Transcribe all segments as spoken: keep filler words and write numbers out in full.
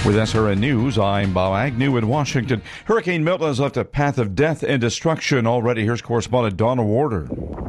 With S R N News, I'm Bob Agnew in Washington. Hurricane Milton has left a path of death and destruction already. Here's correspondent Donna Warder.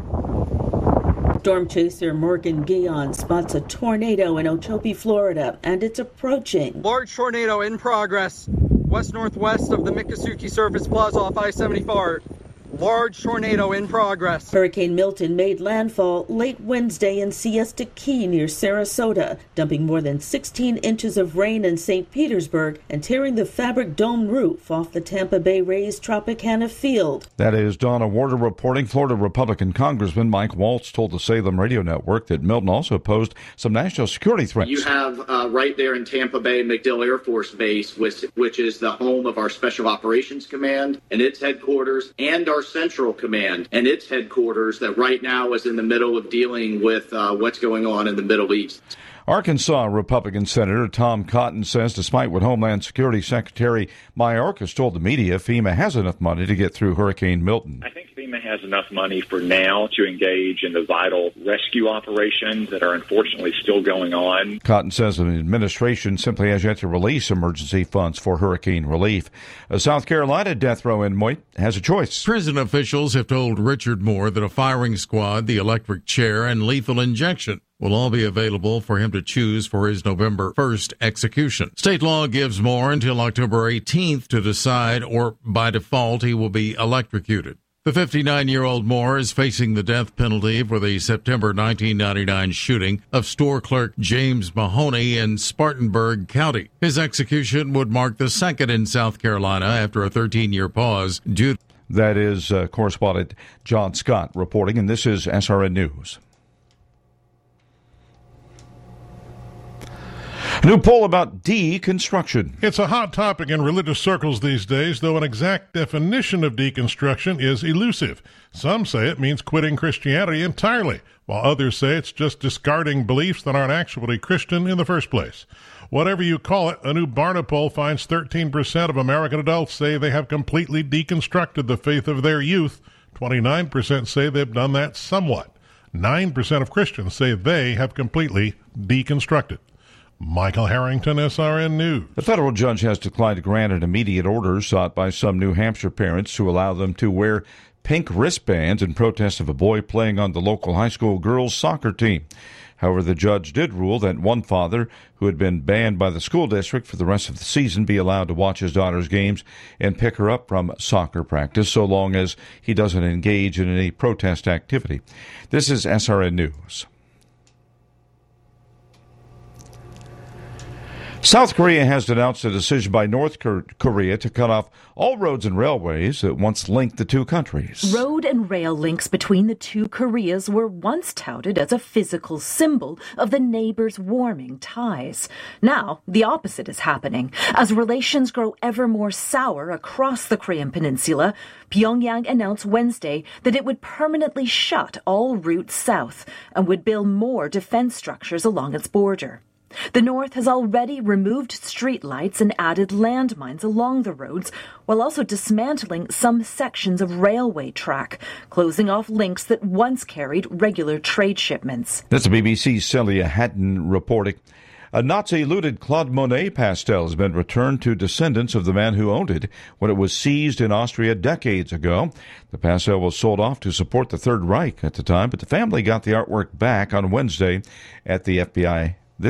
Storm chaser Morgan Guion spots a tornado in Okeechobee, Florida, and it's approaching. Large tornado in progress west-northwest of the Miccosukee Surface Plaza off I seventy-four. Large tornado in progress. Hurricane Milton made landfall late Wednesday in Siesta Key near Sarasota, dumping more than sixteen inches of rain in Saint Petersburg and tearing the fabric dome roof off the Tampa Bay Rays Tropicana Field. That is Donna Warder reporting. Florida Republican Congressman Mike Waltz told the Salem Radio Network that Milton also posed some national security threats. You have uh, right there in Tampa Bay, MacDill Air Force Base, which, which is the home of our Special Operations Command and its headquarters, and our Central Command and its headquarters that right now is in the middle of dealing with uh, what's going on in the Middle East. Arkansas Republican Senator Tom Cotton says despite what Homeland Security Secretary Mayorkas told the media, FEMA has enough money to get through Hurricane Milton. I think FEMA has enough money for now to engage in the vital rescue operations that are unfortunately still going on. Cotton says the administration simply has yet to release emergency funds for hurricane relief. A South Carolina death row inmate has a choice. Prison officials have told Richard Moore that a firing squad, the electric chair, and lethal injection will all be available for him to choose for his November first execution. State law gives Moore until October eighteenth to decide, or by default, he will be electrocuted. The fifty-nine-year-old Moore is facing the death penalty for the September nineteen ninety-nine shooting of store clerk James Mahoney in Spartanburg County. His execution would mark the second in South Carolina after a thirteen-year pause due. That is uh, correspondent John Scott reporting, and this is S R N News. A new poll about deconstruction. It's a hot topic in religious circles these days, though an exact definition of deconstruction is elusive. Some say it means quitting Christianity entirely, while others say it's just discarding beliefs that aren't actually Christian in the first place. Whatever you call it, a new Barna poll finds thirteen percent of American adults say they have completely deconstructed the faith of their youth. twenty-nine percent say they've done that somewhat. nine percent of Christians say they have completely deconstructed. Michael Harrington, S R N News. The federal judge has declined to grant an immediate order sought by some New Hampshire parents to allow them to wear pink wristbands in protest of a boy playing on the local high school girls' soccer team. However, the judge did rule that one father who had been banned by the school district for the rest of the season be allowed to watch his daughter's games and pick her up from soccer practice so long as he doesn't engage in any protest activity. This is S R N News. South Korea has denounced a decision by North Korea to cut off all roads and railways that once linked the two countries. Road and rail links between the two Koreas were once touted as a physical symbol of the neighbors' warming ties. Now, the opposite is happening. As relations grow ever more sour across the Korean peninsula, Pyongyang announced Wednesday that it would permanently shut all routes south and would build more defense structures along its border. The North has already removed streetlights and added landmines along the roads, while also dismantling some sections of railway track, closing off links that once carried regular trade shipments. That's the B B C's Celia Hatton reporting. A Nazi-looted Claude Monet pastel has been returned to descendants of the man who owned it when it was seized in Austria decades ago. The pastel was sold off to support the Third Reich at the time, but the family got the artwork back on Wednesday at the F B I